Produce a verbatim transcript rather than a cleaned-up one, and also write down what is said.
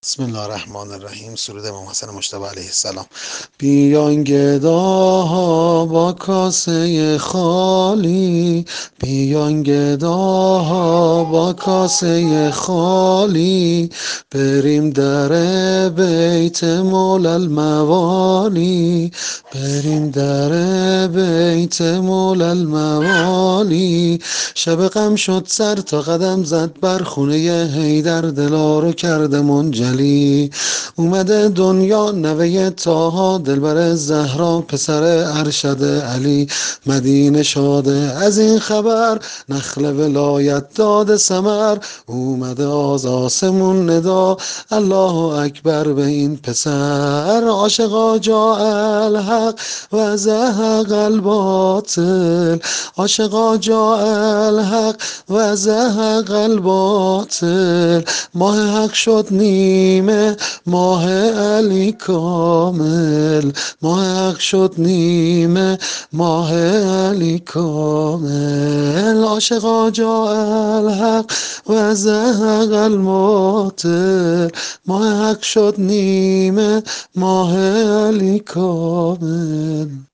بسم الله الرحمن الرحیم. سرود امام حسن مجتبی علیه السلام. بیان گداها با کاسه خالی، بیان گداها با کاسه خالی، بریم در بیت مولا الموالی، بریم در بیت مولا الموالی. شب غم شد سر تا قدم زد بر خونه حیدر، دلارو کرده منجلی. اومده دنیا نوه طاها، دلبر زهرا پسر ارشد علی. مدینه شاده از این خبر، نخل ولایت داده ثمر. اومده از آسمون ندا، الله اکبر به این پسر. عاشقا جاء الحق و زهق الباطل، عاشقا جاء الحق و زهق الباطل. ماه حق شد نیمه، ماه علی کامل، ماه حق شد نیمه، ماه علی کامل. عاشقا جاء الحق و زهق الباطل، ماه حق شد نیمه، ماه علی کامل.